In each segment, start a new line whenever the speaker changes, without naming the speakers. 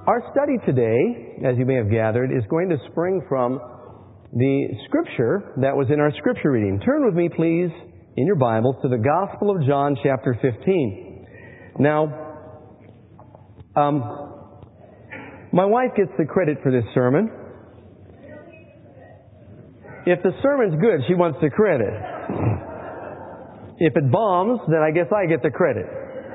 Our study today, as you may have gathered, is going to spring from the scripture that was in our scripture reading. Turn with me, please, in your Bibles to the Gospel of John, chapter 15. Now, my wife gets the credit for this sermon. If the sermon's good, she wants the credit. If it bombs, then I guess I get the credit.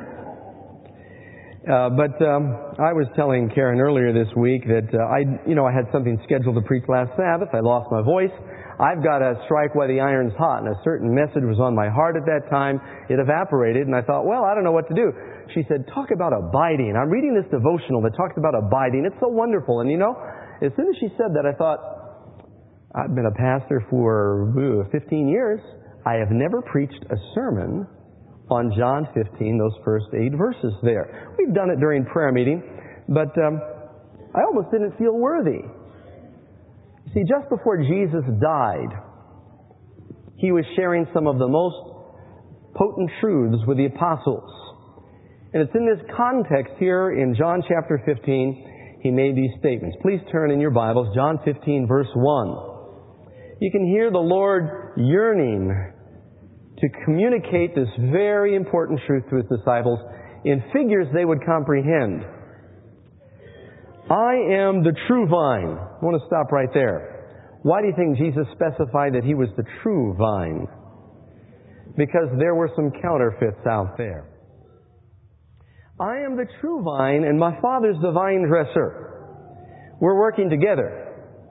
But I was telling Karen earlier this week that I had something scheduled to preach last Sabbath. I lost my voice. I've got to strike while the iron's hot, and a certain message was on my heart at that time. It evaporated, and I thought, well, I don't know what to do. She said, talk about abiding. I'm reading this devotional that talks about abiding. It's so wonderful. And as soon as she said that, I thought, I've been a pastor for 15 years. I have never preached a sermon on John 15, those first 8 verses there. We've done it during prayer meeting, but I almost didn't feel worthy. You see, just before Jesus died, He was sharing some of the most potent truths with the apostles. And it's in this context here in John chapter 15, He made these statements. Please turn in your Bibles, John 15, verse 1. You can hear the Lord yearning to communicate this very important truth to His disciples in figures they would comprehend. I am the true vine. I want to stop right there. Why do you think Jesus specified that He was the true vine? Because there were some counterfeits out there. I am the true vine, and my Father's the vine dresser. We're working together.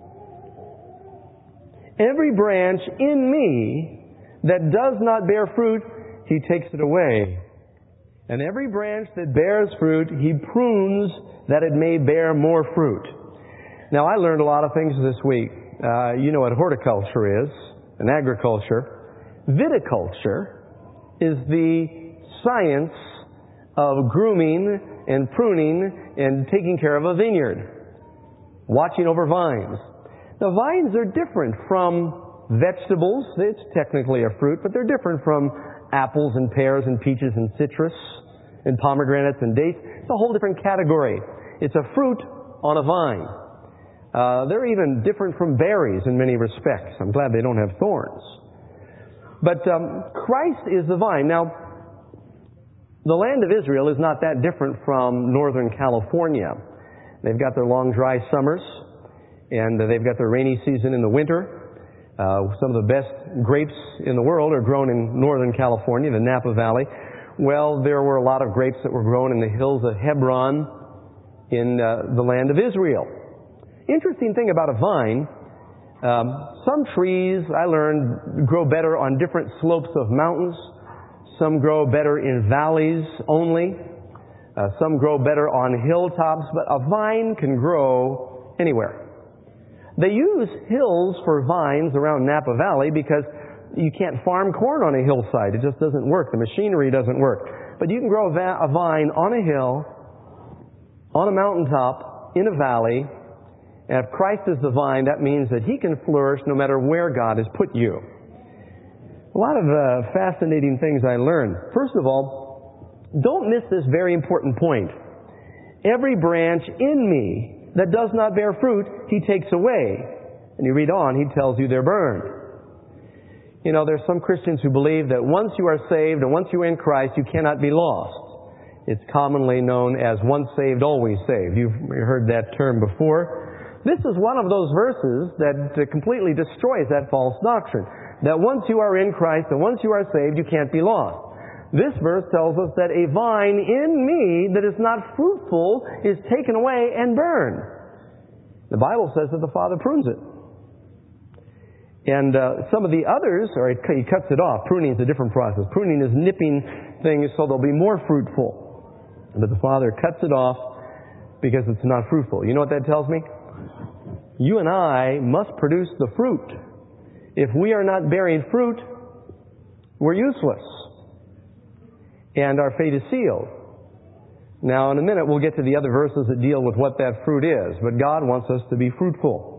Every branch in me that does not bear fruit, He takes it away. And every branch that bears fruit, He prunes that it may bear more fruit. Now, I learned a lot of things this week. You know what horticulture is, and agriculture. Viticulture is the science of grooming and pruning and taking care of a vineyard, watching over vines. Now, vines are different from vegetables. It's technically a fruit, but they're different from apples and pears and peaches and citrus and pomegranates and dates. It's a whole different category. It's a fruit on a vine. They're even different from berries in many respects. I'm glad they don't have thorns. But Christ is the vine. Now, the land of Israel is not that different from Northern California. They've got their long, dry summers, and they've got their rainy season in the winter. Some of the best grapes in the world are grown in Northern California, the Napa Valley. Well, there were a lot of grapes that were grown in the hills of Hebron in the land of Israel. Interesting thing about a vine, some trees, I learned, grow better on different slopes of mountains. Some grow better in valleys only. Some grow better on hilltops, but a vine can grow anywhere. They use hills for vines around Napa Valley because you can't farm corn on a hillside. It just doesn't work. The machinery doesn't work. But you can grow a vine on a hill, on a mountaintop, in a valley. And if Christ is the vine, that means that He can flourish no matter where God has put you. A lot of fascinating things I learned. First of all, don't miss this very important point. Every branch in me that does not bear fruit, He takes away. And you read on, He tells you they're burned. There's some Christians who believe that once you are saved and once you are in Christ, you cannot be lost. It's commonly known as once saved, always saved. You've heard that term before. This is one of those verses that completely destroys that false doctrine. That once you are in Christ and once you are saved, you can't be lost. This verse tells us that a vine in me that is not fruitful is taken away and burned. The Bible says that the Father prunes it. And some of the others, He cuts it off. Pruning is a different process. Pruning is nipping things so they'll be more fruitful. But the Father cuts it off because it's not fruitful. You know what that tells me? You and I must produce the fruit. If we are not bearing fruit, we're useless. And our fate is sealed. Now, in a minute, we'll get to the other verses that deal with what that fruit is. But God wants us to be fruitful.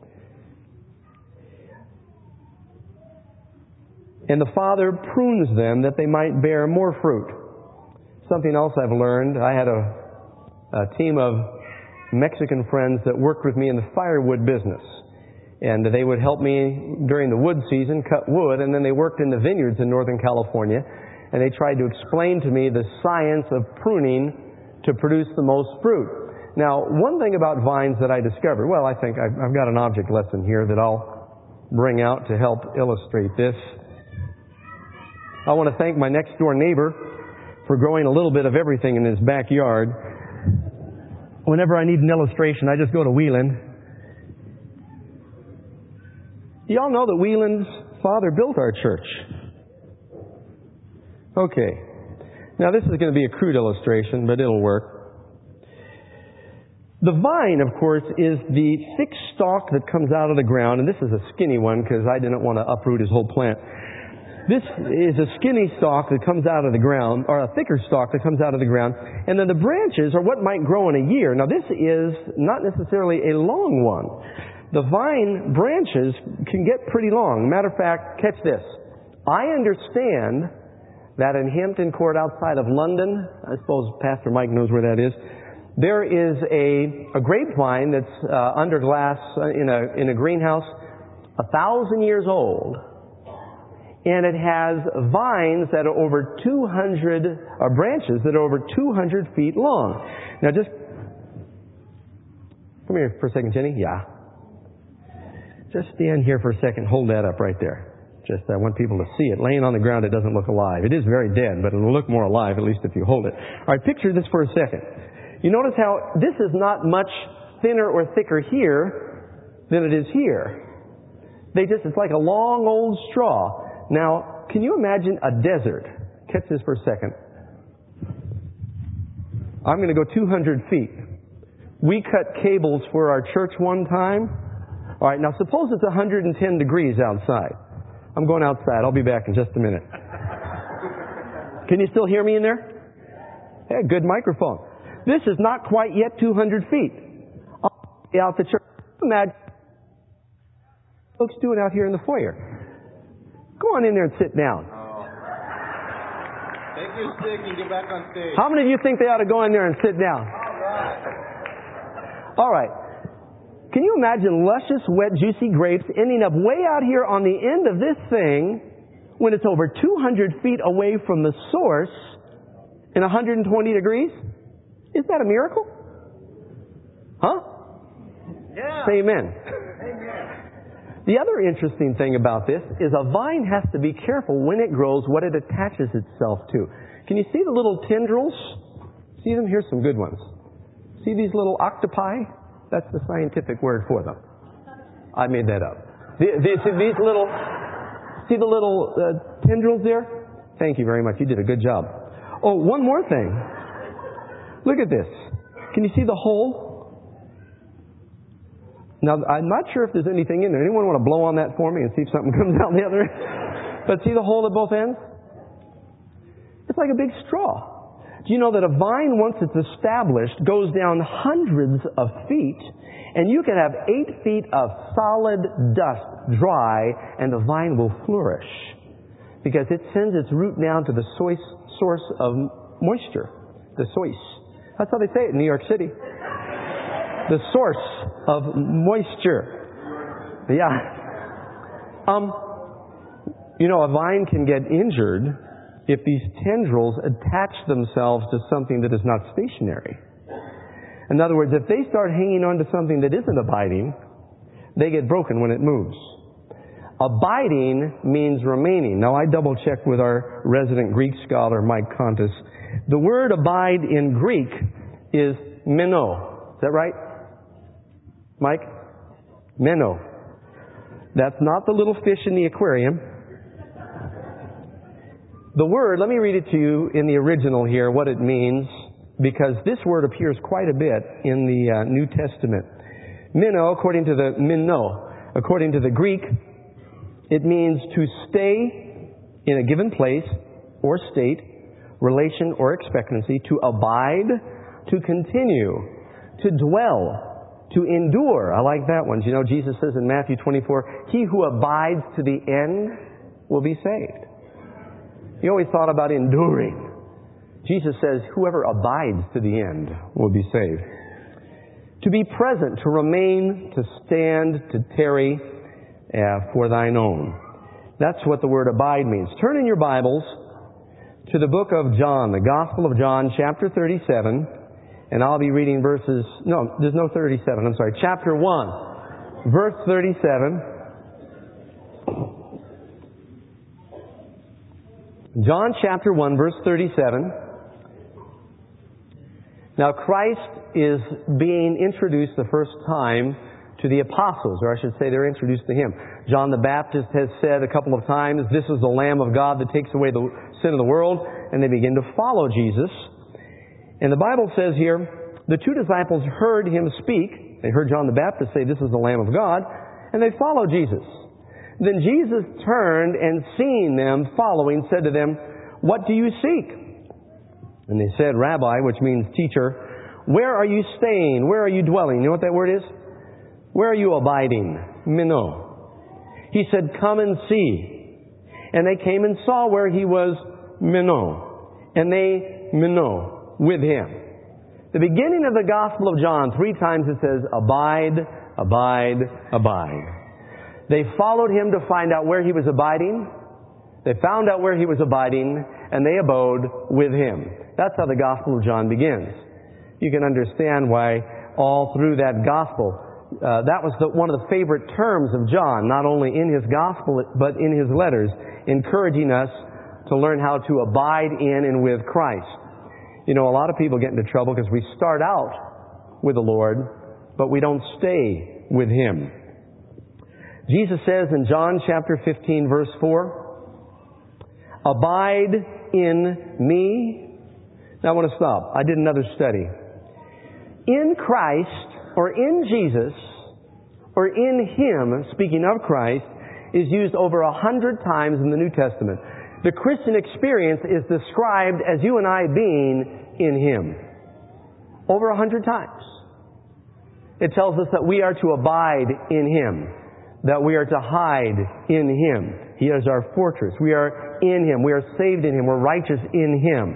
And the Father prunes them that they might bear more fruit. Something else I've learned, I had a team of Mexican friends that worked with me in the firewood business. And they would help me during the wood season cut wood, and then they worked in the vineyards in Northern California, and they tried to explain to me the science of pruning to produce the most fruit. Now, one thing about vines that I discovered, well, I think I've got an object lesson here that I'll bring out to help illustrate this. I want to thank my next door neighbor for growing a little bit of everything in his backyard. Whenever I need an illustration, I just go to Wheeland. Do y'all know that Wheeland's father built our church? Okay. Now this is going to be a crude illustration, but it'll work. The vine, of course, is the thick stalk that comes out of the ground, and this is a skinny one because I didn't want to uproot his whole plant. This is a skinny stalk that comes out of the ground, or a thicker stalk that comes out of the ground, and then the branches are what might grow in a year. Now this is not necessarily a long one. The vine branches can get pretty long. Matter of fact, catch this. I understand that in Hampton Court outside of London, I suppose Pastor Mike knows where that is, there is a grapevine that's under glass in a greenhouse, 1,000 years old. And it has vines that are over 200, or branches that are over 200 feet long. Now just, come here for a second, Jenny. Yeah. Just stand here for a second. Hold that up right there. Just, I want people to see it. Laying on the ground, it doesn't look alive. It is very dead, but it'll look more alive, at least if you hold it. All right, picture this for a second. You notice how this is not much thinner or thicker here than it is here. It's like a long old straw. Now, can you imagine a desert? Catch this for a second. I'm going to go 200 feet. We cut cables for our church one time. All right, now suppose it's 110 degrees outside. I'm going outside. I'll be back in just a minute. Can you still hear me in there? Yeah, good microphone. This is not quite yet 200 feet. I'll be out the church. Imagine what folks doing out here in the foyer. Go on in there and sit down.
Oh. Take your stick and get back on stage.
How many of you think they ought to go in there and sit down? All right. Can you imagine luscious, wet, juicy grapes ending up way out here on the end of this thing when it's over 200 feet away from the source in 120 degrees? Isn't that a miracle? Huh?
Yeah.
Say amen. The other interesting thing about this is a vine has to be careful when it grows what it attaches itself to. Can you see the little tendrils? See them? Here's some good ones. See these little octopi? That's the scientific word for them. I made that up. These little, see the little tendrils there? Thank you very much. You did a good job. Oh, one more thing. Look at this. Can you see the hole? Now, I'm not sure if there's anything in there. Anyone want to blow on that for me and see if something comes out the other end? But see the hole at both ends? It's like a big straw. Do you know that a vine, once it's established, goes down hundreds of feet, and you can have 8 feet of solid dust dry, and the vine will flourish because it sends its root down to the source of moisture, the source. That's how they say it in New York City. The source of moisture. Yeah. You know, a vine can get injured if these tendrils attach themselves to something that is not stationary. In other words, if they start hanging on to something that isn't abiding, they get broken when it moves. Abiding means remaining. Now, I double-checked with our resident Greek scholar, Mike Contis. The word abide in Greek is meno. Is that right? Mike? Meno. That's not the little fish in the aquarium. The word, let me read it to you in the original here, what it means, because this word appears quite a bit in the New Testament. Meno, according to the Greek, it means to stay in a given place or state, relation or expectancy, to abide, to continue, to dwell, to endure. I like that one. You know, Jesus says in Matthew 24, he who abides to the end will be saved. You always thought about enduring. Jesus says, whoever abides to the end will be saved. To be present, to remain, to stand, to tarry for thine own. That's what the word abide means. Turn in your Bibles to the book of John, the Gospel of John, chapter 37. And I'll be reading chapter 1, verse 37. John chapter 1, verse 37. Now Christ is being introduced the first time to the apostles, or I should say they're introduced to Him. John the Baptist has said a couple of times, "This is the Lamb of God that takes away the sin of the world," and they begin to follow Jesus. And the Bible says here, the two disciples heard Him speak. They heard John the Baptist say, "This is the Lamb of God," and they followed Jesus. Then Jesus turned and seeing them following, said to them, "What do you seek?" And they said, "Rabbi," which means teacher, "where are you staying? Where are you dwelling?" You know what that word is? Where are you abiding? Meno. He said, "Come and see." And they came and saw where He was, meno. And they meno with Him. The beginning of the Gospel of John, 3 times it says, abide, abide, abide. They followed Him to find out where He was abiding. They found out where He was abiding, and they abode with Him. That's how the Gospel of John begins. You can understand why all through that Gospel, that was one of the favorite terms of John, not only in his Gospel, but in his letters, encouraging us to learn how to abide in and with Christ. You know, a lot of people get into trouble because we start out with the Lord, but we don't stay with Him. Jesus says in John chapter 15, verse 4, "Abide in me." Now I want to stop. I did another study. In Christ, or in Jesus, or in Him, speaking of Christ, is used over 100 times in the New Testament. The Christian experience is described as you and I being in Him. Over 100 times. It tells us that we are to abide in Him. That we are to hide in Him. He is our fortress. We are in Him. We are saved in Him. We're righteous in Him.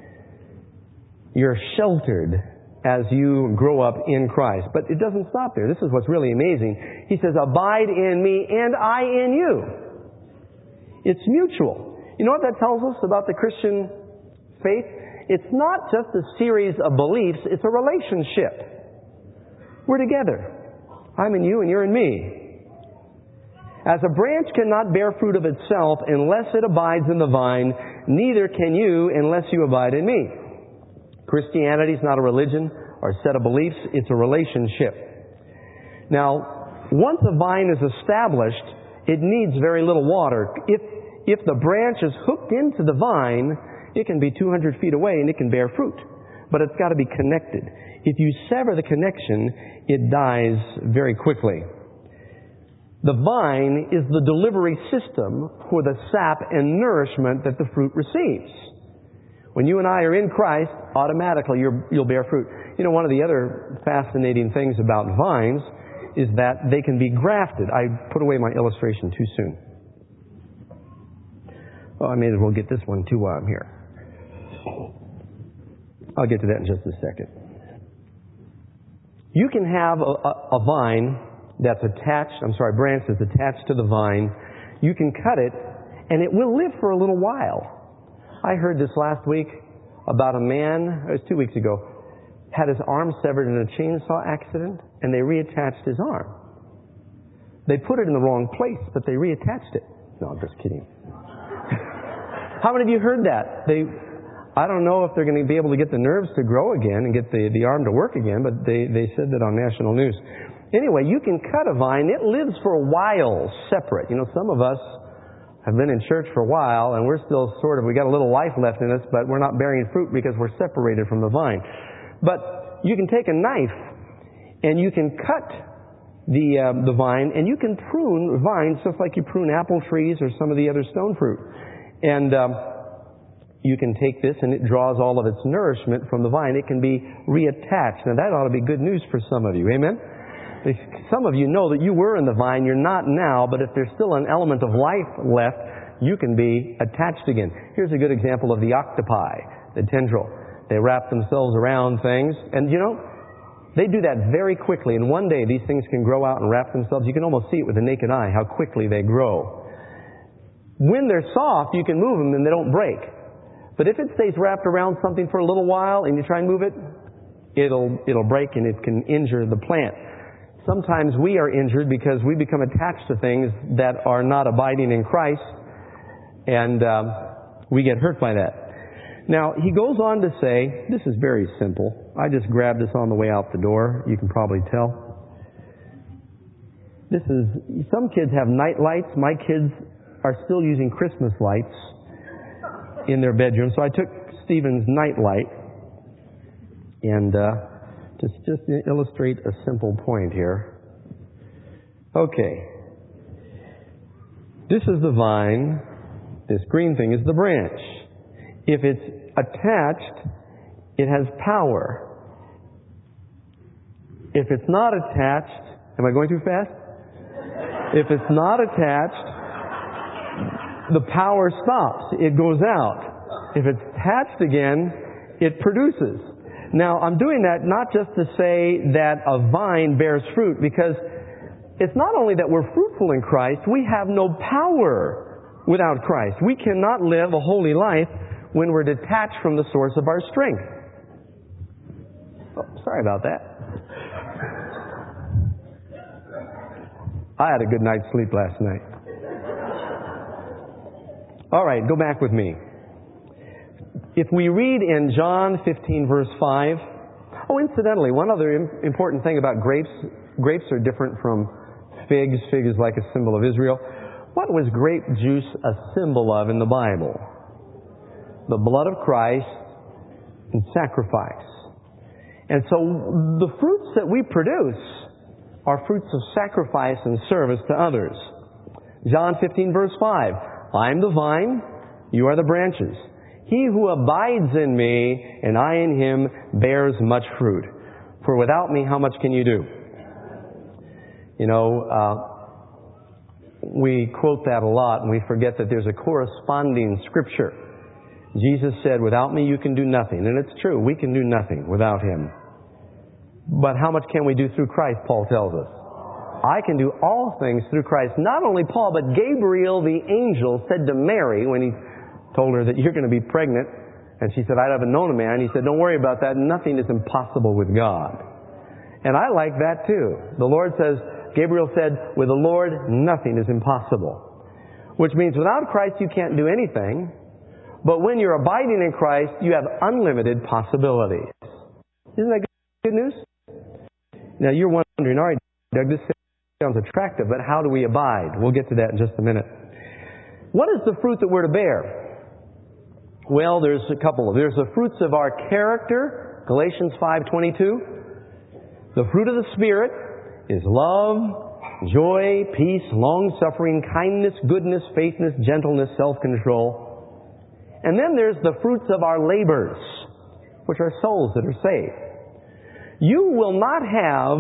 You're sheltered as you grow up in Christ. But it doesn't stop there. This is what's really amazing. He says, "Abide in me and I in you." It's mutual. You know what that tells us about the Christian faith? It's not just a series of beliefs. It's a relationship. We're together. I'm in you and you're in me. As a branch cannot bear fruit of itself unless it abides in the vine, neither can you unless you abide in me. Christianity is not a religion or a set of beliefs. It's a relationship. Now, once a vine is established, it needs very little water. If the branch is hooked into the vine, it can be 200 feet away and it can bear fruit. But it's got to be connected. If you sever the connection, it dies very quickly. The vine is the delivery system for the sap and nourishment that the fruit receives. When you and I are in Christ, automatically you'll bear fruit. You know, one of the other fascinating things about vines is that they can be grafted. I put away my illustration too soon. Well, I may as well get this one too while I'm here. I'll get to that in just a second. You can have a vine that's branch that's attached to the vine. You can cut it, and it will live for a little while. I heard this last week about a man, it was 2 weeks ago, had his arm severed in a chainsaw accident, and they reattached his arm. They put it in the wrong place, but they reattached it. No, I'm just kidding. How many of you heard that? I don't know if they're going to be able to get the nerves to grow again and get the arm to work again, but they said that on national news. Anyway, you can cut a vine. It lives for a while separate. You know, some of us have been in church for a while, and we're still we got a little life left in us, but we're not bearing fruit because we're separated from the vine. But you can take a knife, and you can cut the vine, and you can prune vines just like you prune apple trees or some of the other stone fruit. And you can take this, and it draws all of its nourishment from the vine. It can be reattached. Now, that ought to be good news for some of you. Amen? Some of you know that you were in the vine. You're not now, but if there's still an element of life left, you can be attached again. Here's a good example of the octopi, the tendril. They wrap themselves around things. And you know, They do that very quickly, and one day these things can grow out and wrap themselves. You can almost see it with the naked eye, how quickly they grow. When they're soft, you can move them and they don't break. But if it stays wrapped around something for a little while and you try and move it, it'll break and it can injure the plant. Sometimes we are injured because we become attached to things that are not abiding in Christ, and we get hurt by that. Now, he goes on to say, this is very simple. I just grabbed this on the way out the door. You can probably tell. Some kids have night lights. My kids are still using Christmas lights in their bedroom. So I took Stephen's night light and just to illustrate a simple point here. Okay. This is the vine. This green thing is the branch. If it's attached, it has power. If it's not attached, am I going too fast? If it's not attached, the power stops. It goes out. If it's attached again, it produces. Now, I'm doing that not just to say that a vine bears fruit, because it's not only that we're fruitful in Christ, we have no power without Christ. We cannot live a holy life when we're detached from the source of our strength. Oh, sorry about that. I had a good night's sleep last night. All right, go back with me. If we read in John 15, verse 5... Oh, incidentally, one other important thing about grapes. Grapes are different from figs. Fig is like a symbol of Israel. What was grape juice a symbol of in the Bible? The blood of Christ and sacrifice. And so the fruits that we produce are fruits of sacrifice and service to others. John 15, verse 5. I am the vine, you are the branches. He who abides in me and I in him bears much fruit. For without me, how much can you do? You know, we quote that a lot and we forget that there's a corresponding scripture. Jesus said, without me you can do nothing. And it's true, we can do nothing without him. But how much can we do through Christ, Paul tells us? I can do all things through Christ. Not only Paul, but Gabriel the angel said to Mary when he told her that you're going to be pregnant. And she said, I haven't known a man. He said, don't worry about that. Nothing is impossible with God. And I like that too. The Lord says, Gabriel said, with the Lord, nothing is impossible. Which means without Christ you can't do anything. But when you're abiding in Christ, you have unlimited possibilities. Isn't that good news? Now you're wondering, all right, Doug, this sounds attractive, but how do we abide? We'll get to that in just a minute. What is the fruit that we're to bear? Well, there's a couple. There's the fruits of our character, Galatians 5:22. The fruit of the Spirit is love, joy, peace, long-suffering, kindness, goodness, faithfulness, gentleness, self-control. And then there's the fruits of our labors, which are souls that are saved. You will not have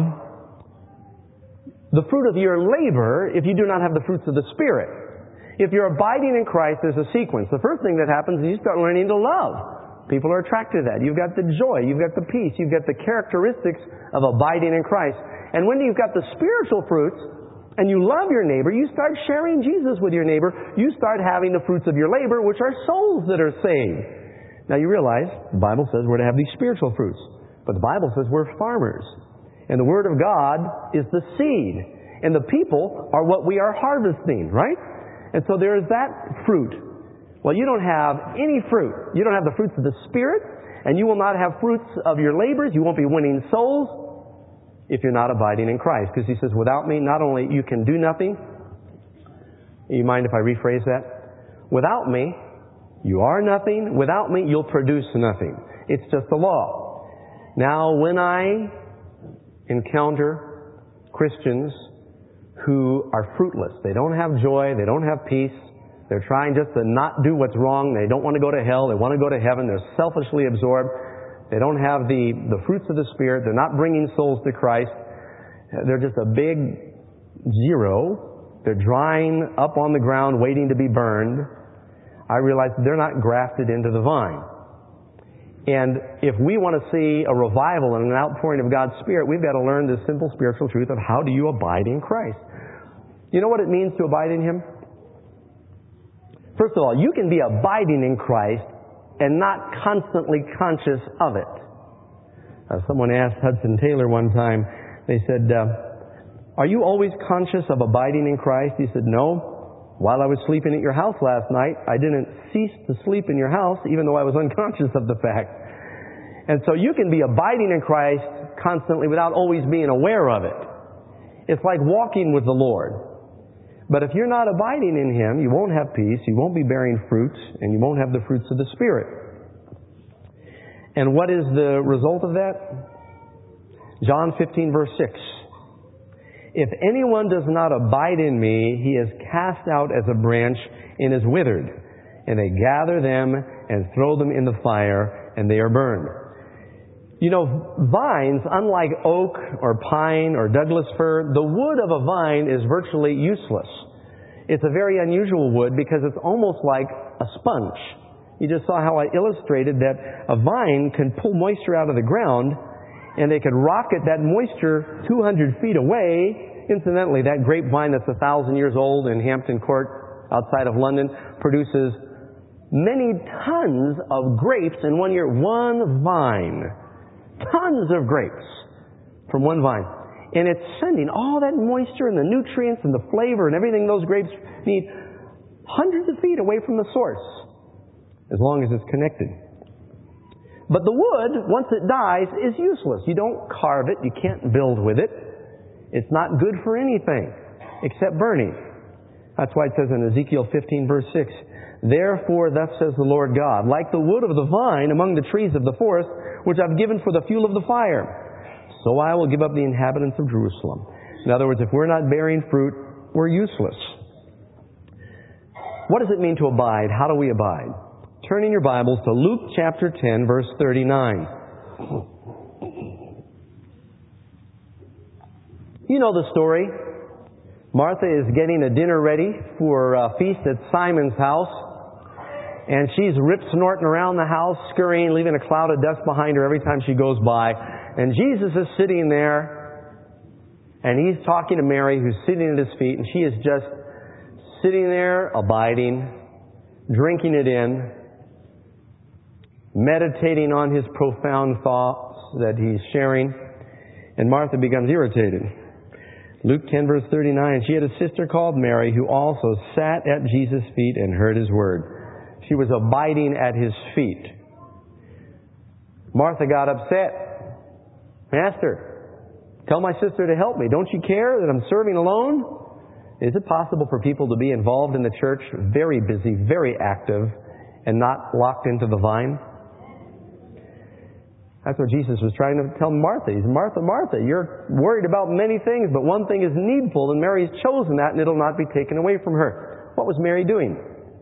the fruit of your labor if you do not have the fruits of the Spirit. If you're abiding in Christ, there's a sequence. The first thing that happens is you start learning to love. People are attracted to that. You've got the joy, you've got the peace, you've got the characteristics of abiding in Christ. And when you've got the spiritual fruits, and you love your neighbor, you start sharing Jesus with your neighbor, you start having the fruits of your labor, which are souls that are saved. Now you realize, the Bible says we're to have these spiritual fruits. But the Bible says we're farmers. And the Word of God is the seed. And the people are what we are harvesting, right? And so there is that fruit. Well, you don't have any fruit. You don't have the fruits of the Spirit, and you will not have fruits of your labors. You won't be winning souls if you're not abiding in Christ. Because he says, without me, not only you can do nothing. You mind if I rephrase that? Without me, you are nothing. Without me, you'll produce nothing. It's just the law. Now, when I encounter Christians who are fruitless, they don't have joy, they don't have peace, they're trying just to not do what's wrong, they don't want to go to hell, they want to go to heaven, they're selfishly absorbed, they don't have the fruits of the Spirit, they're not bringing souls to Christ, they're just a big zero, they're drying up on the ground waiting to be burned. I realize they're not grafted into the vine. And if we want to see a revival and an outpouring of God's Spirit, we've got to learn this simple spiritual truth of how do you abide in Christ. You know what it means to abide in Him? First of all, you can be abiding in Christ and not constantly conscious of it. Someone asked Hudson Taylor one time, they said, are you always conscious of abiding in Christ? He said, no. While I was sleeping at your house last night, I didn't cease to sleep in your house, even though I was unconscious of the fact. And so you can be abiding in Christ constantly without always being aware of it. It's like walking with the Lord. But if you're not abiding in Him, you won't have peace, you won't be bearing fruits, and you won't have the fruits of the Spirit. And what is the result of that? John 15, verse 6. If anyone does not abide in me, he is cast out as a branch and is withered. And they gather them and throw them in the fire, and they are burned. You know, vines, unlike oak or pine or Douglas fir, the wood of a vine is virtually useless. It's a very unusual wood because it's almost like a sponge. You just saw how I illustrated that a vine can pull moisture out of the ground, and they could rocket that moisture 200 feet away. Incidentally, that grapevine that's 1,000 years old in Hampton Court outside of London produces many tons of grapes in 1 year. One vine. Tons of grapes from one vine. And it's sending all that moisture and the nutrients and the flavor and everything those grapes need hundreds of feet away from the source, as long as it's connected. But the wood, once it dies, is useless. You don't carve it. You can't build with it. It's not good for anything except burning. That's why it says in Ezekiel 15, verse 6, therefore, thus says the Lord God, like the wood of the vine among the trees of the forest, which I've given for the fuel of the fire, so I will give up the inhabitants of Jerusalem. In other words, if we're not bearing fruit, we're useless. What does it mean to abide? How do we abide? Turn in your Bibles to Luke chapter 10, verse 39. You know the story. Martha is getting a dinner ready for a feast at Simon's house. And she's rip-snorting around the house, scurrying, leaving a cloud of dust behind her every time she goes by. And Jesus is sitting there, and He's talking to Mary, who's sitting at His feet, and she is just sitting there, abiding, drinking it in, meditating on His profound thoughts that He's sharing. And Martha becomes irritated. Luke 10, verse 39, she had a sister called Mary who also sat at Jesus' feet and heard His word. She was abiding at His feet. Martha got upset. Master, tell my sister to help me. Don't you care that I'm serving alone? Is it possible for people to be involved in the church, very busy, very active, and not locked into the vine? That's what Jesus was trying to tell Martha. He's, Martha, Martha, you're worried about many things, but one thing is needful, and Mary's chosen that, and it'll not be taken away from her. What was Mary doing?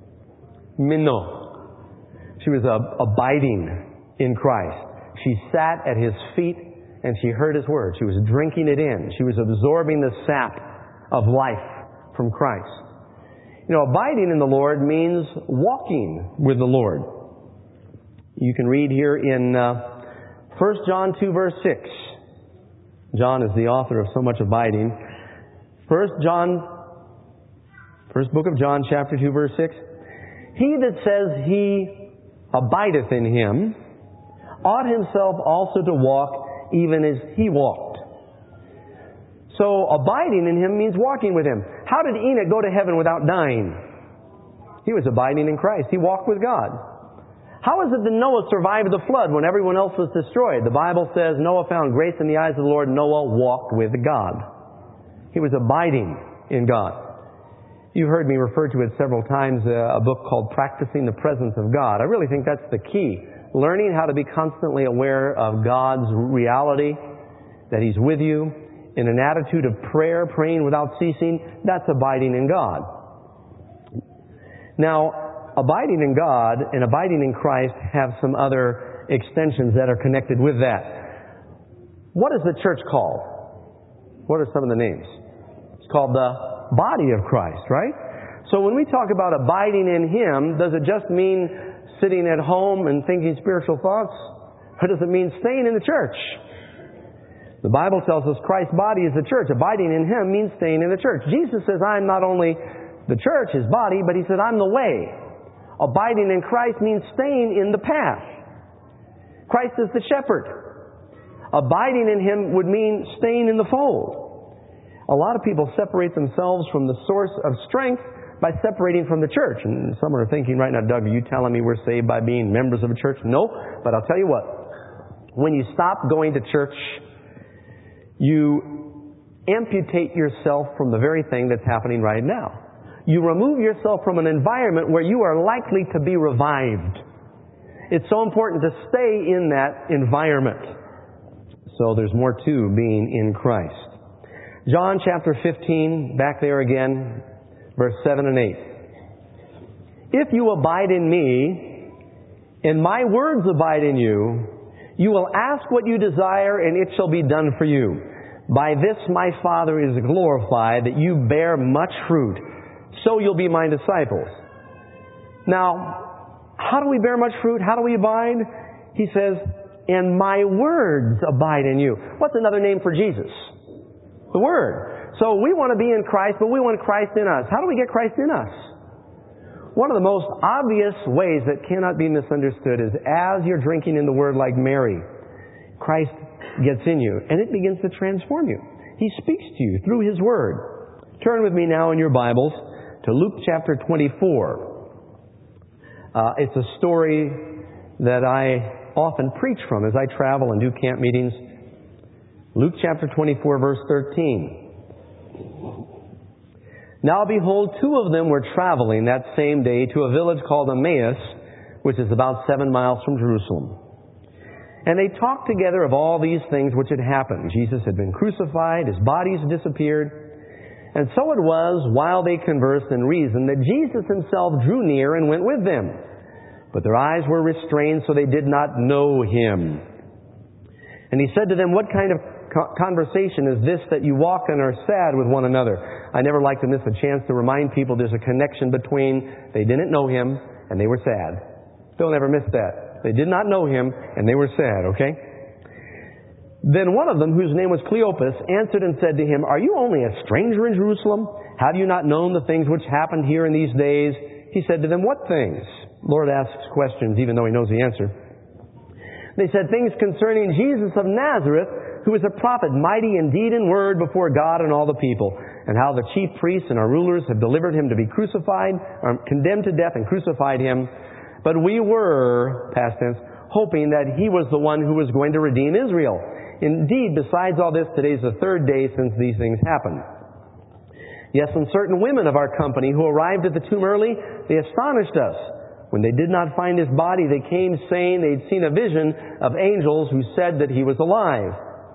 Mino. She was abiding in Christ. She sat at His feet and she heard His word. She was drinking it in. She was absorbing the sap of life from Christ. You know, abiding in the Lord means walking with the Lord. You can read here in 1 John 2, verse 6. John is the author of so much abiding. First book of John, chapter 2, verse 6. He that says he abideth in Him ought himself also to walk even as He walked. So abiding in Him means walking with Him. How did Enoch go to heaven without dying? He was abiding in Christ. He walked with God. How is it that Noah survived the flood when everyone else was destroyed? The Bible says Noah found grace in the eyes of the Lord. Noah walked with God. He was abiding in God. You've heard me refer to it several times, a book called Practicing the Presence of God. I really think that's the key. Learning how to be constantly aware of God's reality, that He's with you, in an attitude of prayer, praying without ceasing. That's abiding in God. Now, abiding in God and abiding in Christ have some other extensions that are connected with that. What is the church called? What are some of the names? It's called the body of Christ, right? So when we talk about abiding in Him, does it just mean sitting at home and thinking spiritual thoughts? Or does it mean staying in the church? The Bible tells us Christ's body is the church. Abiding in Him means staying in the church. Jesus says, I'm not only the church, His body, but He said, I'm the way. Abiding in Christ means staying in the path. Christ is the shepherd. Abiding in Him would mean staying in the fold. A lot of people separate themselves from the source of strength by separating from the church. And some are thinking right now, Doug, are you telling me we're saved by being members of a church? No, but I'll tell you what. When you stop going to church, you amputate yourself from the very thing that's happening right now. You remove yourself from an environment where you are likely to be revived. It's so important to stay in that environment. So there's more to being in Christ. John chapter 15, back there again, verse 7 and 8. If you abide in me, and my words abide in you, you will ask what you desire, and it shall be done for you. By this my Father is glorified, that you bear much fruit. So you'll be my disciples. Now, how do we bear much fruit? How do we abide? He says, and my words abide in you. What's another name for Jesus? The Word. So we want to be in Christ, but we want Christ in us. How do we get Christ in us? One of the most obvious ways that cannot be misunderstood is as you're drinking in the Word like Mary, Christ gets in you, and it begins to transform you. He speaks to you through His Word. Turn with me now in your Bibles to Luke chapter 24. It's a story that I often preach from as I travel and do camp meetings. Luke chapter 24, verse 13. Now behold, two of them were traveling that same day to a village called Emmaus, which is about 7 miles from Jerusalem. And they talked together of all these things which had happened. Jesus had been crucified, His body had disappeared. And so it was, while they conversed and reasoned, that Jesus Himself drew near and went with them. But their eyes were restrained, so they did not know Him. And He said to them, what kind of conversation is this that you walk and are sad with one another? I never like to miss a chance to remind people there's a connection between they didn't know Him and they were sad. Don't ever miss that. They did not know Him and they were sad, okay? Then one of them, whose name was Cleopas, answered and said to Him, are you only a stranger in Jerusalem? Have you not known the things which happened here in these days? He said to them, what things? Lord asks questions even though He knows the answer. They said, things concerning Jesus of Nazareth, who is a prophet, mighty in deed and word before God and all the people, and how the chief priests and our rulers have delivered Him to be crucified, or condemned to death and crucified Him. But we were, past tense, hoping that He was the one who was going to redeem Israel. Indeed, besides all this, today is the third day since these things happened. Yes, and certain women of our company who arrived at the tomb early, they astonished us. When they did not find His body, they came saying they'd seen a vision of angels who said that He was alive.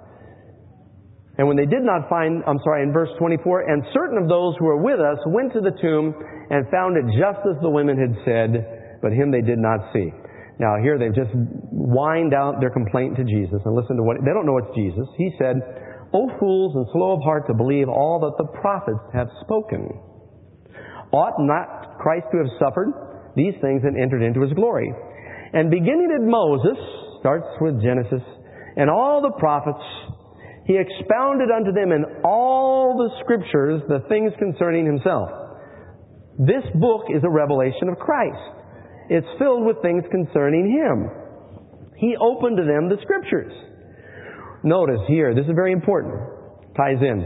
And when they did not find, in verse 24, and certain of those who were with us went to the tomb and found it just as the women had said, but Him they did not see. Now here they've just whined out their complaint to Jesus, and listen to what, they don't know it's Jesus. He said, O fools and slow of heart to believe all that the prophets have spoken. Ought not Christ to have suffered these things and entered into His glory? And beginning at Moses, starts with Genesis, and all the prophets, He expounded unto them in all the Scriptures the things concerning Himself. This book is a revelation of Christ. It's filled with things concerning Him. He opened to them the Scriptures. Notice here, this is very important, ties in.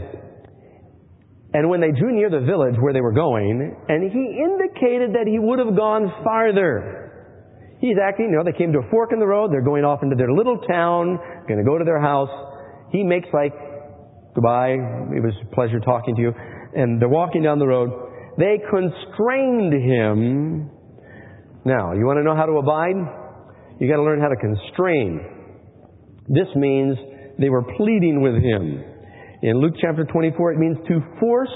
And when they drew near the village where they were going, and He indicated that He would have gone farther. He's acting, they came to a fork in the road, they're going off into their little town, going to go to their house. He makes like, goodbye, it was a pleasure talking to you. And they're walking down the road. They constrained Him. Now, you want to know how to abide? You got to learn how to constrain. This means they were pleading with Him. In Luke chapter 24, it means to force,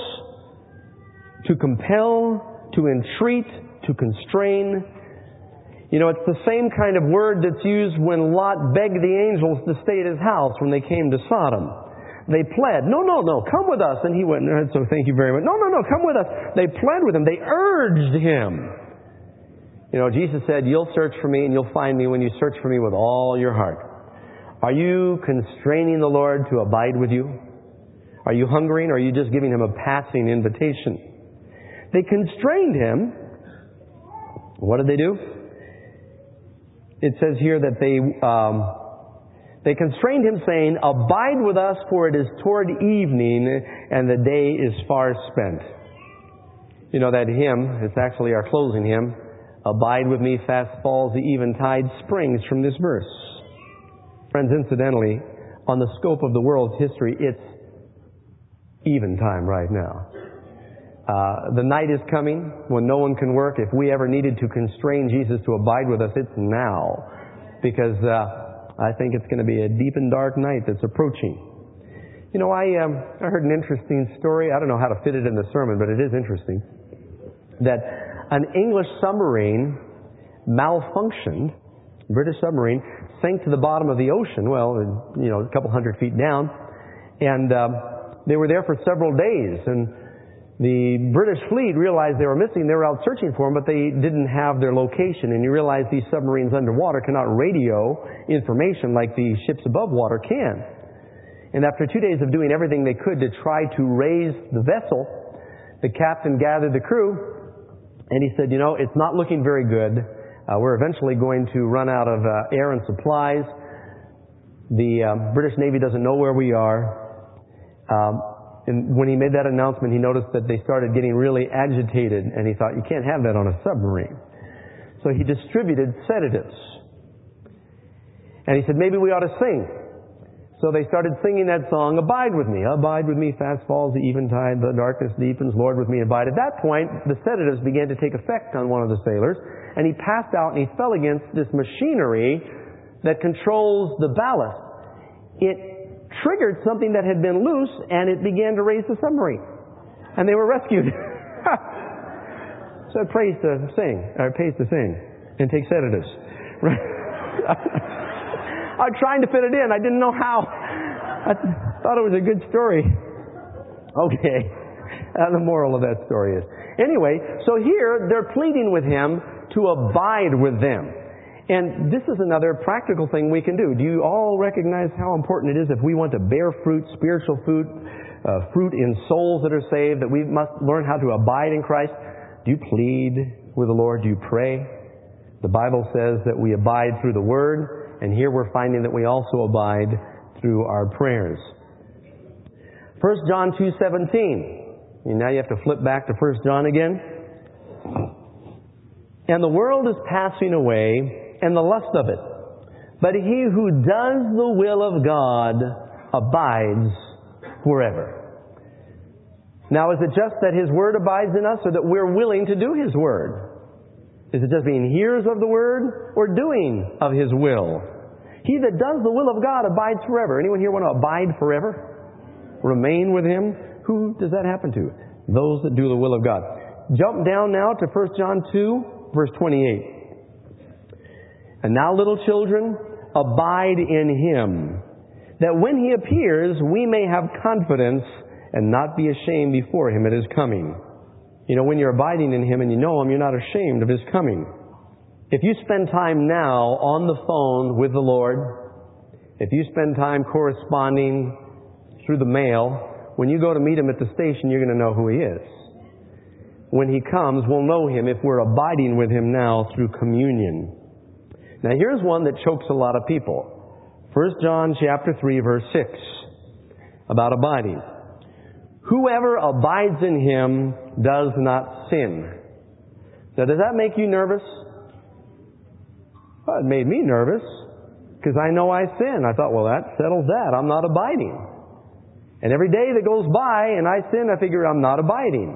to compel, to entreat, to constrain. It's the same kind of word that's used when Lot begged the angels to stay at his house when they came to Sodom. They pled, no, come with us. And he went, so thank you very much. No, come with us. They pled with Him. They urged Him. You know, Jesus said, you'll search for me and you'll find me when you search for me with all your heart. Are you constraining the Lord to abide with you? Are you hungering, or are you just giving Him a passing invitation? They constrained Him. What did they do? It says here that they constrained Him, saying, abide with us, for it is toward evening, and the day is far spent. You know that hymn, it's actually our closing hymn, abide with me, fast falls the eventide, springs from this verse. Friends, incidentally, on the scope of the world's history, it's eventime right now. The night is coming when no one can work. If we ever needed to constrain Jesus to abide with us, it's now. Because I think it's going to be a deep and dark night that's approaching. You know, I heard an interesting story. I don't know how to fit it in the sermon, but it is interesting. That an English submarine malfunctioned, British submarine, sank to the bottom of the ocean, well, you know, a couple hundred feet down. And they were there for several days. And the British fleet realized they were missing. They were out searching for them, but they didn't have their location. And you realize these submarines underwater cannot radio information like the ships above water can. And after 2 days of doing everything they could to try to raise the vessel, the captain gathered the crew, and he said, you know, it's not looking very good. We're eventually going to run out of air and supplies. The British Navy doesn't know where we are. And when he made that announcement, he noticed that they started getting really agitated, and he thought, you can't have that on a submarine. So he distributed sedatives. And he said, maybe we ought to sing. So they started singing that song, abide with me, fast falls the eventide, the darkness deepens, Lord with me abide. At that point, the sedatives began to take effect on one of the sailors, and he passed out and he fell against this machinery that controls the ballast. It triggered something that had been loose, and it began to raise the submarine. And they were rescued. So it pays to sing and take sedatives. I'm trying to fit it in. I didn't know how. I thought it was a good story. Okay. The moral of that story is. Anyway, so here they're pleading with Him to abide with them. And this is another practical thing we can do. Do you all recognize how important it is if we want to bear fruit, spiritual fruit, fruit in souls that are saved, that we must learn how to abide in Christ? Do you plead with the Lord? Do you pray? The Bible says that we abide through the Word. And here we're finding that we also abide through our prayers. 1 John 2:17. And now you have to flip back to 1 John again. And the world is passing away, and the lust of it. But he who does the will of God abides forever. Now, is it just that His Word abides in us, or that we're willing to do His Word? Is it just being hearers of the Word, or doing of His will? He that does the will of God abides forever. Anyone here want to abide forever? Remain with Him? Who does that happen to? Those that do the will of God. Jump down now to 1 John 2, verse 28. And now, little children, abide in Him, that when He appears, we may have confidence and not be ashamed before Him at His coming. You know, when you're abiding in Him and you know Him, you're not ashamed of His coming. If you spend time now on the phone with the Lord, if you spend time corresponding through the mail, when you go to meet Him at the station, you're going to know who He is. When He comes, we'll know Him if we're abiding with Him now through communion. Now here's one that chokes a lot of people. 1 John chapter 3, verse 6, about abiding. Whoever abides in Him does not sin. Now, does that make you nervous? Well, it made me nervous because I know I sin. I thought, well, that settles that. I'm not abiding. And every day that goes by and I sin, I figure I'm not abiding.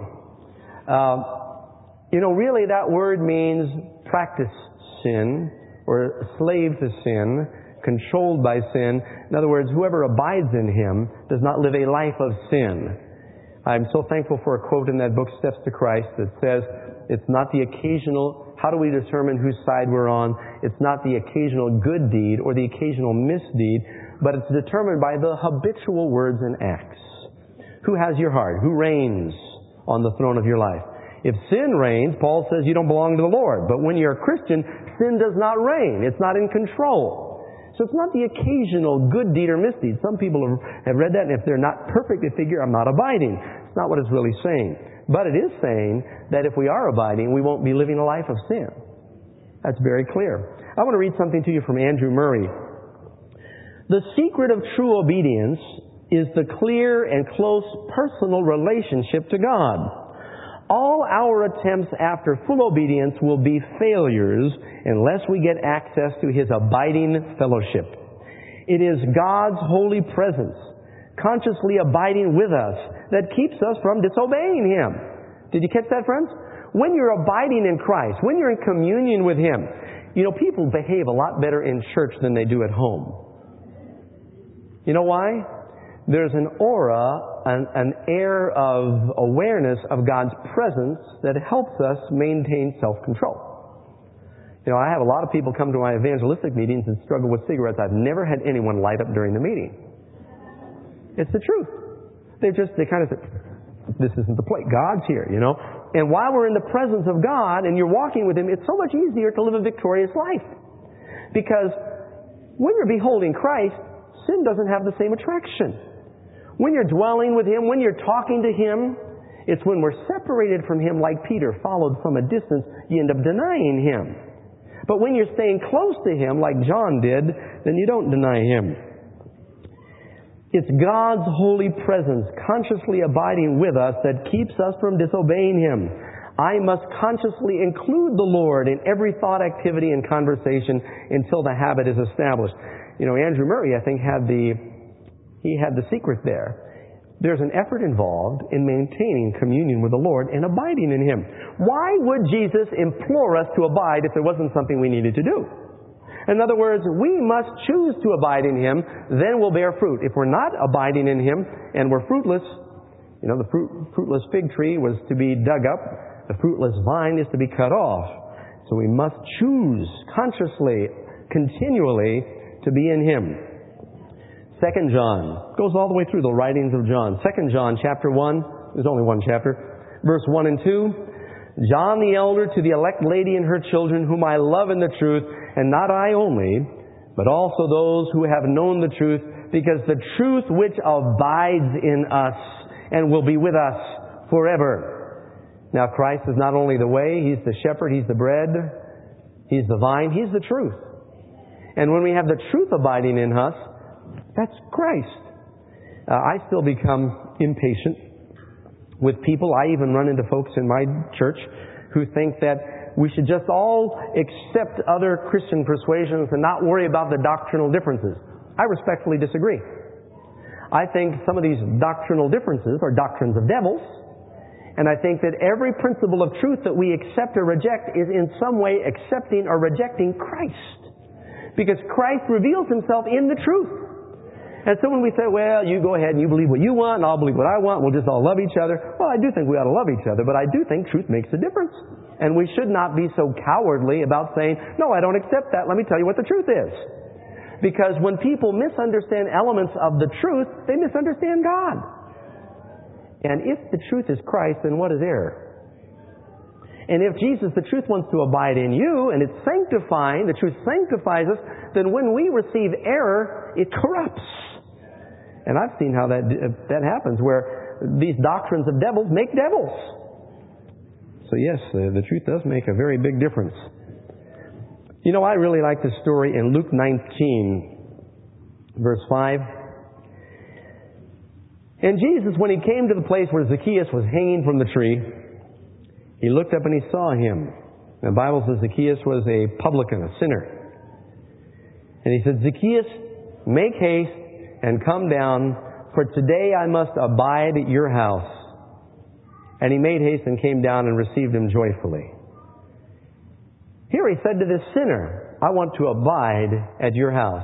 You know, really that word means practice sin or slave to sin, controlled by sin. In other words, whoever abides in Him does not live a life of sin. I'm so thankful for a quote in that book, Steps to Christ, that says, it's not the occasional, how do we determine whose side we're on? It's not the occasional good deed or the occasional misdeed, but it's determined by the habitual words and acts. Who has your heart? Who reigns on the throne of your life? If sin reigns, Paul says you don't belong to the Lord. But when you're a Christian, sin does not reign. It's not in control. So it's not the occasional good deed or misdeed. Some people have read that, and if they're not perfect, they figure, I'm not abiding. It's not what it's really saying. But it is saying that if we are abiding, we won't be living a life of sin. That's very clear. I want to read something to you from Andrew Murray. The secret of true obedience is the clear and close personal relationship to God. All our attempts after full obedience will be failures unless we get access to His abiding fellowship. It is God's holy presence, consciously abiding with us, that keeps us from disobeying Him. Did you catch that, friends? When you're abiding in Christ, when you're in communion with Him, people behave a lot better in church than they do at home. You know why? There's an aura, an air of awareness of God's presence that helps us maintain self-control. I have a lot of people come to my evangelistic meetings and struggle with cigarettes. I've never had anyone light up during the meeting. It's the truth. They kind of say, this isn't the place. God's here, And while we're in the presence of God and you're walking with Him, it's so much easier to live a victorious life. Because when you're beholding Christ, sin doesn't have the same attraction. When you're dwelling with Him, when you're talking to Him, it's when we're separated from Him like Peter, followed from a distance, you end up denying Him. But when you're staying close to Him, like John did, then you don't deny Him. It's God's holy presence, consciously abiding with us, that keeps us from disobeying Him. I must consciously include the Lord in every thought, activity, and conversation until the habit is established. Andrew Murray, I think, had the secret there. There's an effort involved in maintaining communion with the Lord and abiding in Him. Why would Jesus implore us to abide if there wasn't something we needed to do? In other words, we must choose to abide in Him, then we'll bear fruit. If we're not abiding in Him and we're fruitless, the fruitless fig tree was to be dug up, the fruitless vine is to be cut off. So we must choose consciously, continually, to be in Him. 2 John goes all the way through the writings of John. 2 John chapter 1, there's only one chapter, verse 1 and 2. John the elder, to the elect lady and her children, whom I love in the truth, and not I only, but also those who have known the truth, because the truth which abides in us and will be with us forever. Now Christ is not only the way, He's the shepherd, He's the bread, He's the vine, He's the truth. And when we have the truth abiding in us, that's Christ. I still become impatient with people. I even run into folks in my church who think that we should just all accept other Christian persuasions and not worry about the doctrinal differences. I respectfully disagree. I think some of these doctrinal differences are doctrines of devils. And I think that every principle of truth that we accept or reject is in some way accepting or rejecting Christ. Because Christ reveals Himself in the truth. And so when we say, well, you go ahead and you believe what you want and I'll believe what I want, we'll just all love each other. Well, I do think we ought to love each other, but I do think truth makes a difference. And we should not be so cowardly about saying, no, I don't accept that. Let me tell you what the truth is. Because when people misunderstand elements of the truth, they misunderstand God. And if the truth is Christ, then what is error? And if Jesus, the truth, wants to abide in you, and it's sanctifying, the truth sanctifies us, then when we receive error, it corrupts. And I've seen how that happens, where these doctrines of devils make devils. So yes, the truth does make a very big difference. I really like this story in Luke 19, verse 5. And Jesus, when He came to the place where Zacchaeus was hanging from the tree, He looked up and He saw him. The Bible says Zacchaeus was a publican, a sinner. And He said, Zacchaeus, make haste and come down, for today I must abide at your house. And he made haste and came down and received him joyfully. Here He said to this sinner, I want to abide at your house.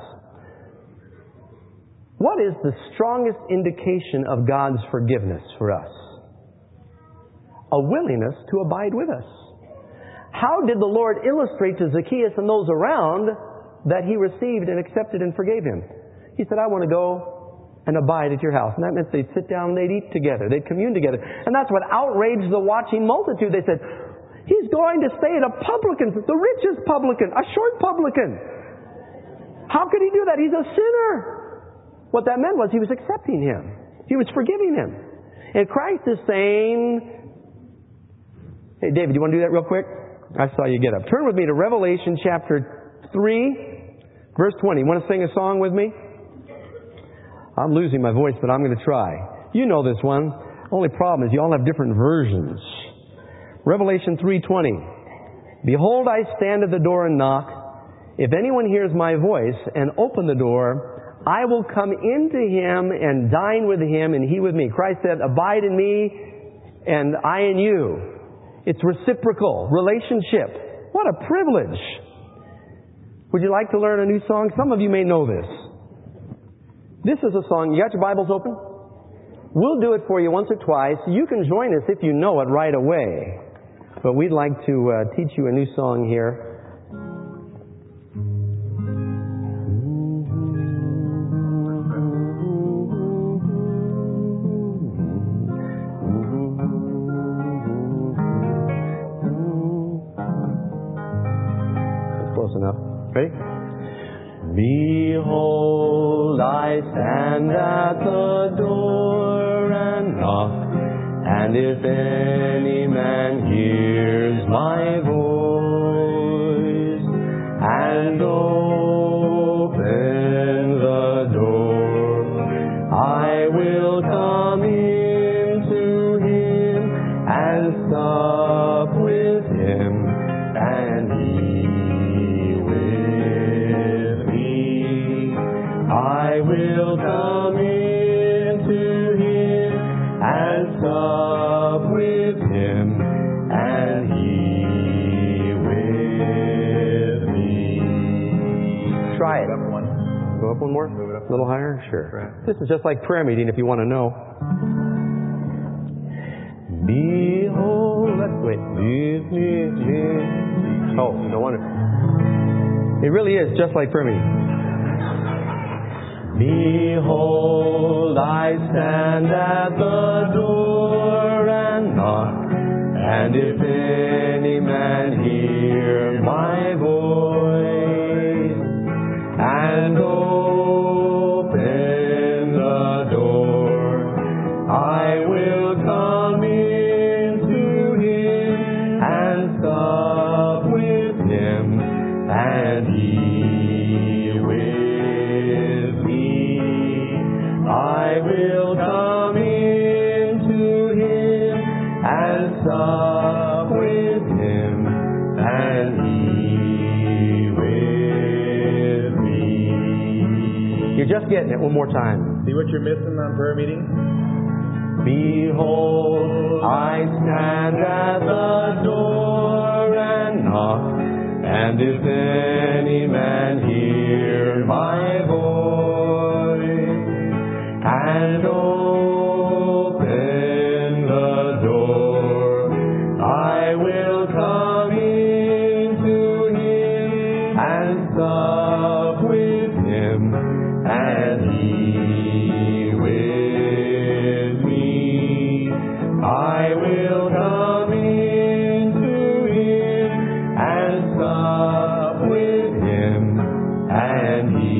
What is the strongest indication of God's forgiveness for us? A willingness to abide with us. How did the Lord illustrate to Zacchaeus and those around that He received and accepted and forgave him? He said, I want to go and abide at your house. And that meant they'd sit down and they'd eat together. They'd commune together. And that's what outraged the watching multitude. They said, he's going to stay at a publican's, the richest publican, a short publican. How could he do that? He's a sinner. What that meant was he was accepting him. He was forgiving him. And Christ is saying, hey, David, you want to do that real quick? I saw you get up. Turn with me to Revelation chapter 3, verse 20. Want to sing a song with me? I'm losing my voice, but I'm going to try. You know this one. Only problem is you all have different versions. Revelation 3:20. Behold, I stand at the door and knock. If anyone hears my voice and open the door, I will come into him and dine with him and he with me. Christ said, abide in me and I in you. It's reciprocal relationship. What a privilege. Would you like to learn a new song? Some of you may know this. This is a song. You got your Bibles open? We'll do it for you once or twice. You can join us if you know it right away. But we'd like to teach you a new song here. That's close enough. Ready? Behold, I stand at the door and knock, and if any man hears my voice and open the door, I will come into him and sup with him, and he I will come into him and sup with him, and he with me. Try it. Go up one. Go up one more? Move it up. A little higher? Sure. Right. This is just like prayer meeting if you want to know. Behold, let's wait. Oh, no wonder. It really is just like prayer meeting. Behold, I stand at the door and knock, and if any man hear my voice and open the door, I will come into him and sup with him, and he I will come into him and sup with him, and he with me. You're just getting it one more time.
See what you're missing on prayer meeting?
Behold, I stand at the door and knock, and if any man hear my voice and open the door, I will come into him and sup with him, and he with me. I will come into him and sup with him, and he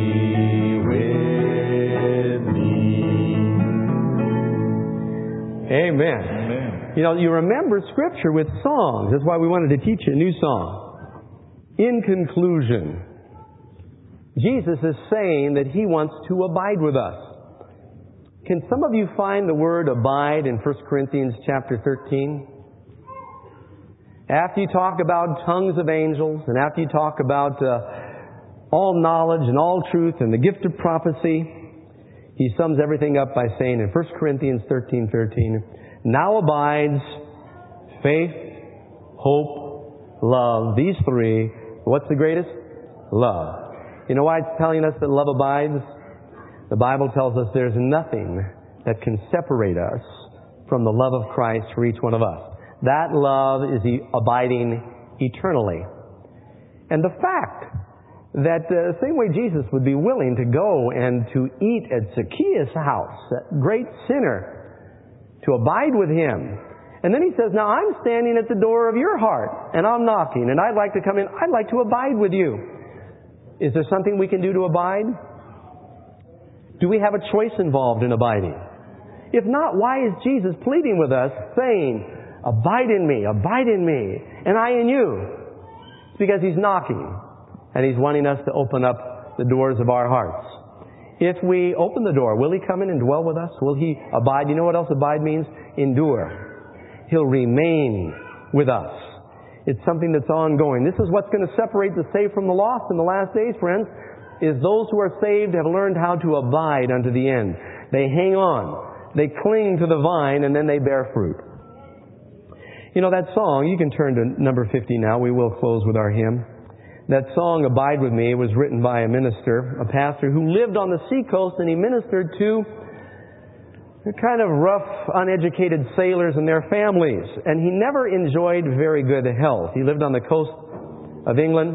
Amen. Amen. You know, you remember Scripture with songs. That's why we wanted to teach you a new song. In conclusion, Jesus is saying that He wants to abide with us. Can some of you find the word abide in 1 Corinthians chapter 13? After you talk about tongues of angels, and after you talk about all knowledge and all truth and the gift of prophecy, He sums everything up by saying in 1 Corinthians 13:13, now abides faith, hope, love. These three. What's the greatest? Love. You know why it's telling us that love abides? The Bible tells us there's nothing that can separate us from the love of Christ for each one of us. That love is abiding eternally. And the fact that same way Jesus would be willing to go and to eat at Zacchaeus' house, that great sinner, to abide with him. And then he says, now I'm standing at the door of your heart, and I'm knocking, and I'd like to come in. I'd like to abide with you. Is there something we can do to abide? Do we have a choice involved in abiding? If not, why is Jesus pleading with us, saying, abide in me, and I in you? It's because He's knocking, and He's wanting us to open up the doors of our hearts. If we open the door, will He come in and dwell with us? Will He abide? You know what else abide means? Endure. He'll remain with us. It's something that's ongoing. This is what's going to separate the saved from the lost in the last days, friends, is those who are saved have learned how to abide unto the end. They hang on. They cling to the vine, and then they bear fruit. You know, that song, you can turn to number 50 now. We will close with our hymn. That song, Abide With Me, was written by a minister, a pastor who lived on the seacoast, and he ministered to kind of rough, uneducated sailors and their families. And he never enjoyed very good health. He lived on the coast of England.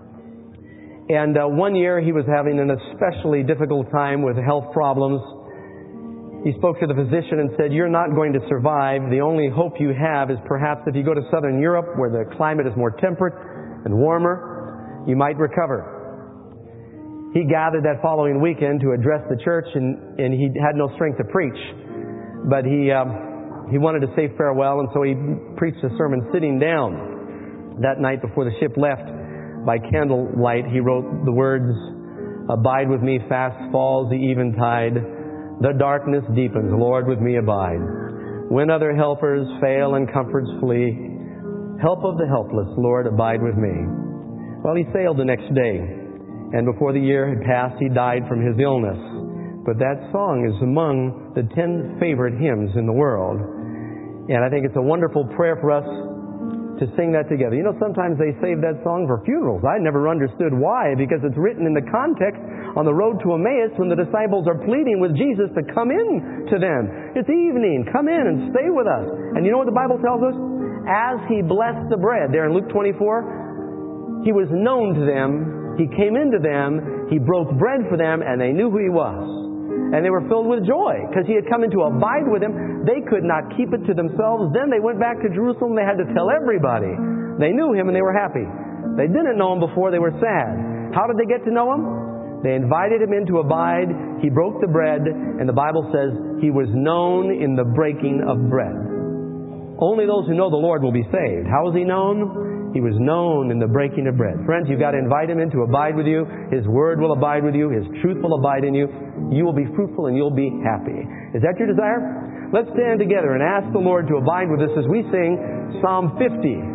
And one year he was having an especially difficult time with health problems. He spoke to the physician and said, you're not going to survive. The only hope you have is perhaps if you go to southern Europe where the climate is more temperate and warmer, you might recover. He gathered that following weekend to address the church, and he had no strength to preach. But he wanted to say farewell, and so he preached a sermon sitting down. That night before the ship left, by candlelight, he wrote the words, abide with me, fast falls the eventide. The darkness deepens, Lord, with me abide. When other helpers fail and comforts flee, help of the helpless, Lord, abide with me. Well, he sailed the next day, and before the year had passed, he died from his illness. But that song is among the 10 favorite hymns in the world. And I think it's a wonderful prayer for us to sing that together. You know, sometimes they save that song for funerals. I never understood why, because it's written in the context on the road to Emmaus when the disciples are pleading with Jesus to come in to them. It's evening. Come in and stay with us. And you know what the Bible tells us? As He blessed the bread, there in Luke 24, He was known to them. He came into them. He broke bread for them, and they knew who He was. And they were filled with joy because He had come in to abide with them. They could not keep it to themselves. Then they went back to Jerusalem. They had to tell everybody. They knew Him and they were happy. They didn't know Him before. They were sad. How did they get to know Him? They invited Him in to abide. He broke the bread. And the Bible says He was known in the breaking of bread. Only those who know the Lord will be saved. How was He known? He was known in the breaking of bread. Friends, you've got to invite Him in to abide with you. His Word will abide with you. His truth will abide in you. You will be fruitful and you'll be happy. Is that your desire? Let's stand together and ask the Lord to abide with us as we sing Psalm 50.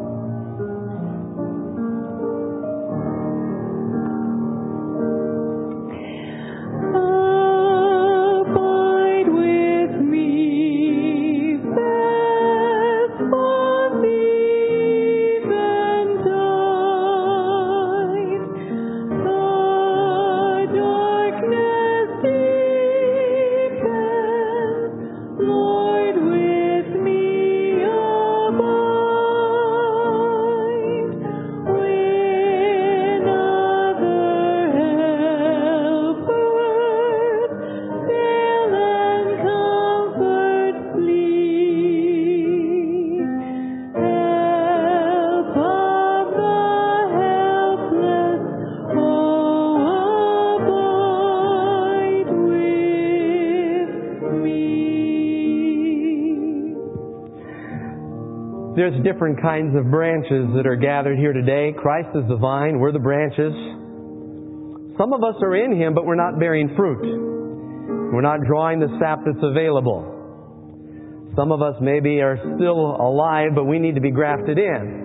There's different kinds of branches that are gathered here today. Christ is the vine. We're the branches. Some of us are in Him, but we're not bearing fruit. We're not drawing the sap that's available. Some of us maybe are still alive, but we need to be grafted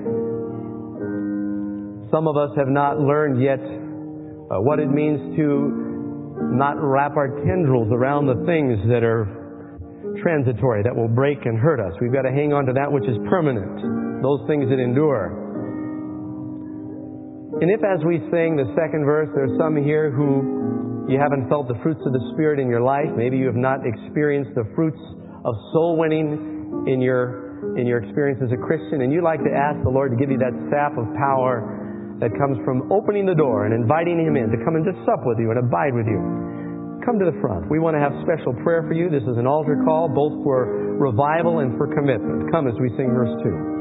in. Some of us have not learned yet what it means to not wrap our tendrils around the things that are transitory, that will break and hurt us. We've got to hang on to that which is permanent, those things that endure. And if as we sing the second verse, there's some here who you haven't felt the fruits of the Spirit in your life, maybe you have not experienced the fruits of soul winning in your experience as a Christian, and you'd like to ask the Lord to give you that sap of power that comes from opening the door and inviting Him in to come and just sup with you and abide with you, come to the front. We want to have special prayer for you. This is an altar call, both for revival and for commitment. Come as we sing verse 2.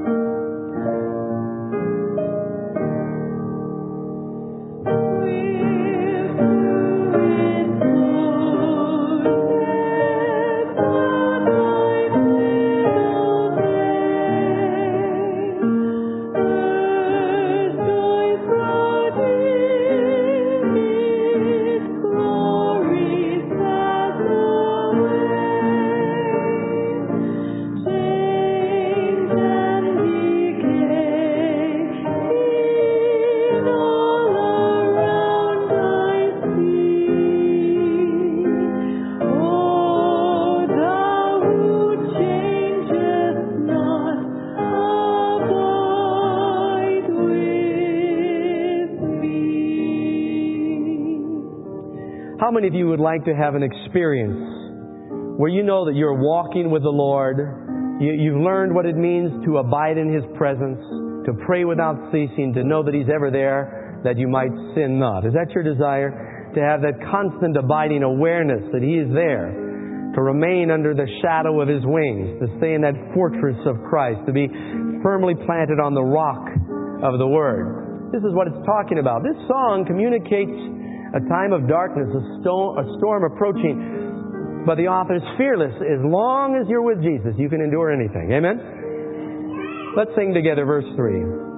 How many of you would like to have an experience where you know that you're walking with the Lord, you've learned what it means to abide in His presence, to pray without ceasing, to know that He's ever there, that you might sin not? Is that your desire? To have that constant abiding awareness that He is there, to remain under the shadow of His wings, to stay in that fortress of Christ, to be firmly planted on the rock of the Word. This is what it's talking about. This song communicates a time of darkness, a storm approaching. But the author is fearless. As long as you're with Jesus, you can endure anything. Amen? Let's sing together verse 3.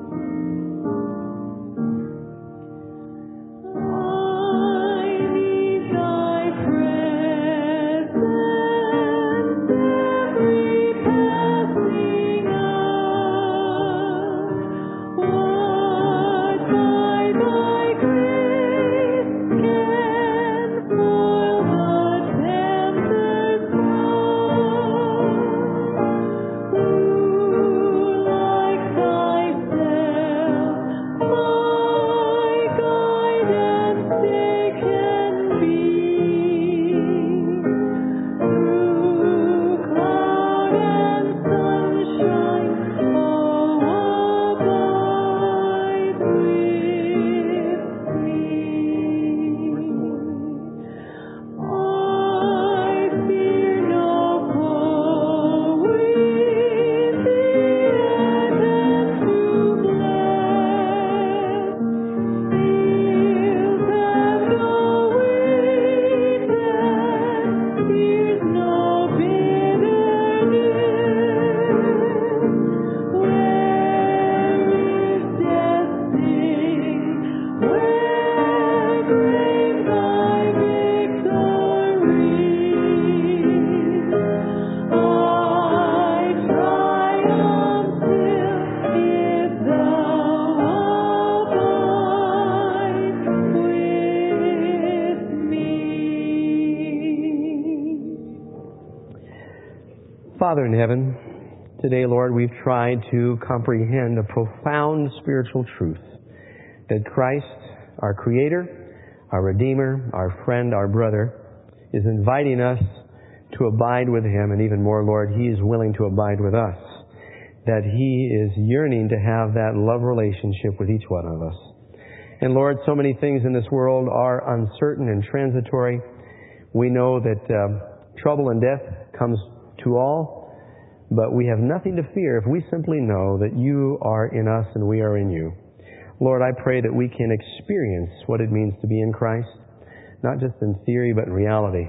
Father in heaven, today, Lord, we've tried to comprehend a profound spiritual truth that Christ, our Creator, our Redeemer, our friend, our brother, is inviting us to abide with Him, and even more, Lord, He is willing to abide with us, that He is yearning to have that love relationship with each one of us. And Lord, so many things in this world are uncertain and transitory. We know that trouble and death comes to all, but we have nothing to fear if we simply know that You are in us and we are in You. Lord, I pray that we can experience what it means to be in Christ, not just in theory, but in reality.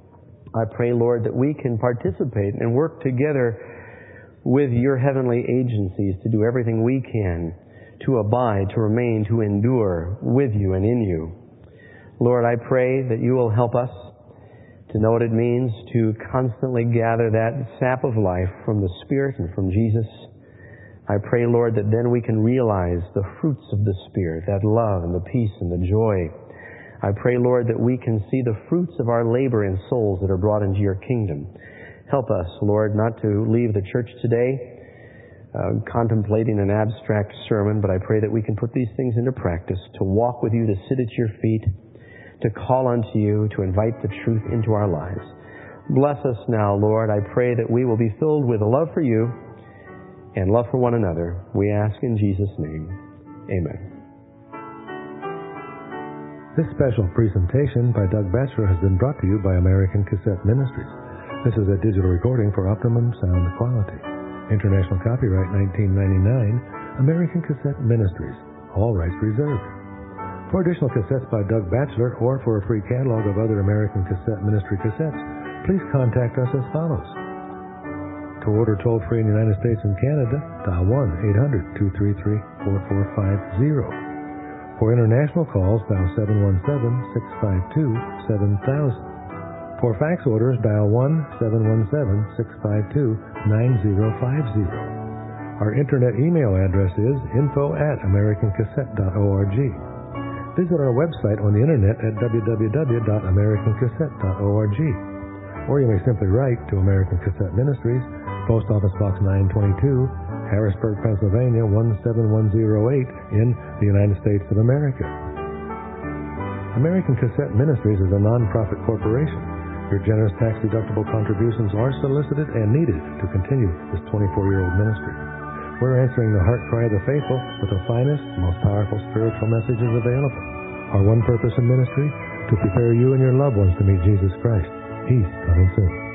I pray, Lord, that we can participate and work together with Your heavenly agencies to do everything we can to abide, to remain, to endure with You and in You. Lord, I pray that You will help us to know what it means to constantly gather that sap of life from the Spirit and from Jesus. I pray, Lord, that then we can realize the fruits of the Spirit, that love and the peace and the joy. I pray, Lord, that we can see the fruits of our labor in souls that are brought into Your kingdom. Help us, Lord, not to leave the church today contemplating an abstract sermon, but I pray that we can put these things into practice, to walk with You, to sit at Your feet, to call unto You, to invite the truth into our lives. Bless us now, Lord. I pray that we will be filled with love for You and love for one another. We ask in Jesus' name. Amen.
This special presentation by Doug Batchelor has been brought to you by American Cassette Ministries. This is a digital recording for optimum sound quality. International copyright 1999, American Cassette Ministries. All rights reserved. For additional cassettes by Doug Batchelor or for a free catalog of other American Cassette Ministry cassettes, please contact us as follows. To order toll-free in the United States and Canada, dial 1-800-233-4450. For international calls, dial 717-652-7000. For fax orders, dial 1-717-652-9050. Our internet email address is info@americancassette.org. Visit our website on the internet at www.americancassette.org. Or you may simply write to American Cassette Ministries, Post Office Box 922, Harrisburg, Pennsylvania 17108 in the United States of America. American Cassette Ministries is a non-profit corporation. Your generous tax-deductible contributions are solicited and needed to continue this 24-year-old ministry. We're answering the heart cry of the faithful with the finest, most powerful spiritual messages available. Our one purpose in ministry, to prepare you and your loved ones to meet Jesus Christ. He's coming soon.